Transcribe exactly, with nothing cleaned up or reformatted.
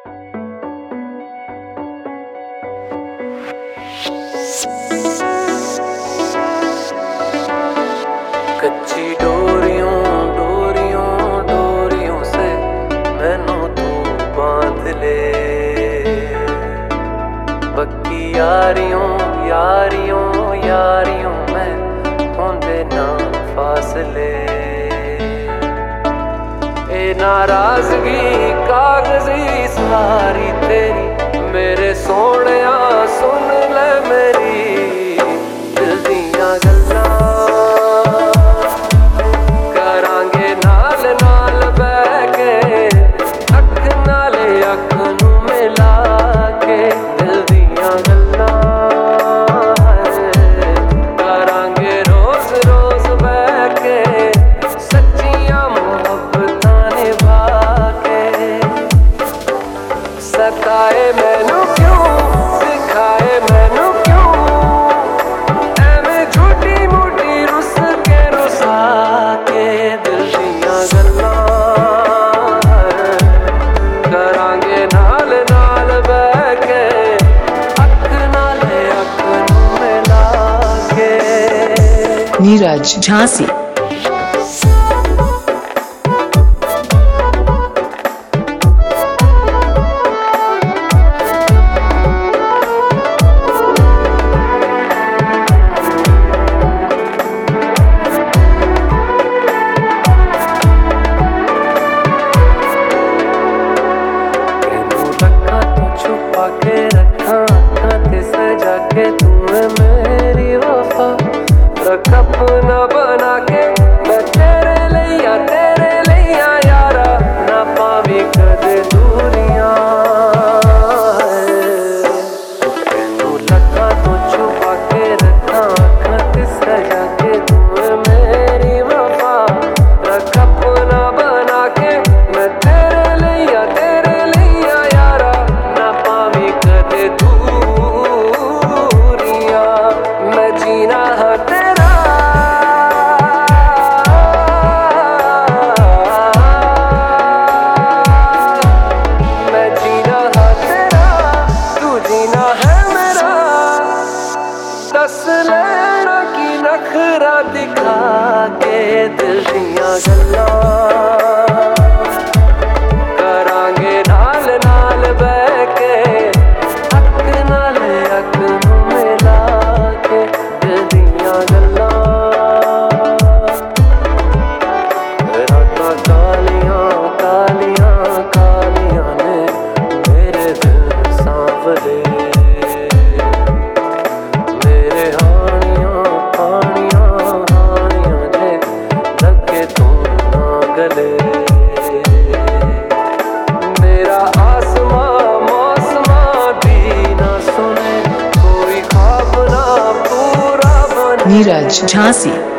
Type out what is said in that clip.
कच्ची डोरियों डोरियों डोरियों से मैनू तू बांध ले, पक्की यारियों यारियों यारियों में होंदे ना फासले। ए नाराजगी कागजी सारी तेरी मेरे सोहणिया सुन ले मेरी दिल दियां गल्लां सताए मैनू क्यों सिखाए मैनू क्यों एवें झूठी मूठी रुस के रुसा के दिल दियां गल्लां करांगे नाल नाल बह के अख नाल अख नूं मिला के। नीरज झांसी। के रखा हाथ सजा के तूने मेरी वफा रख अपना बना के मैं तेरे लिया तेरे लिया यारा ना पावी कदे दूरियां। तू लगा तो छुपा के रखा हाथ सजा के तूने मेरी वफा रख अपना बना के मैं तेरे लिया तेरे लिया यारा ना पावी कदे दूरियां। मैं जीना है तेरा मैं जीना है तेरा तू जीना है मेरा। दस लेना की नखरा दिखा के दिल दियां गल्लां करांगे नाल नाल बह के अख नाल अख नूं मिला के दिल दियां गल्लां। रातां कालियां कालियां कालियां ने मेरे दिल सांवले मेरे हानियां हानियां हानियां जे लगे तू ना गले। मेरा आसमां मौसमां दी ना सुने कोई ख्वाब ना पूरा बने। नीरज झांसी।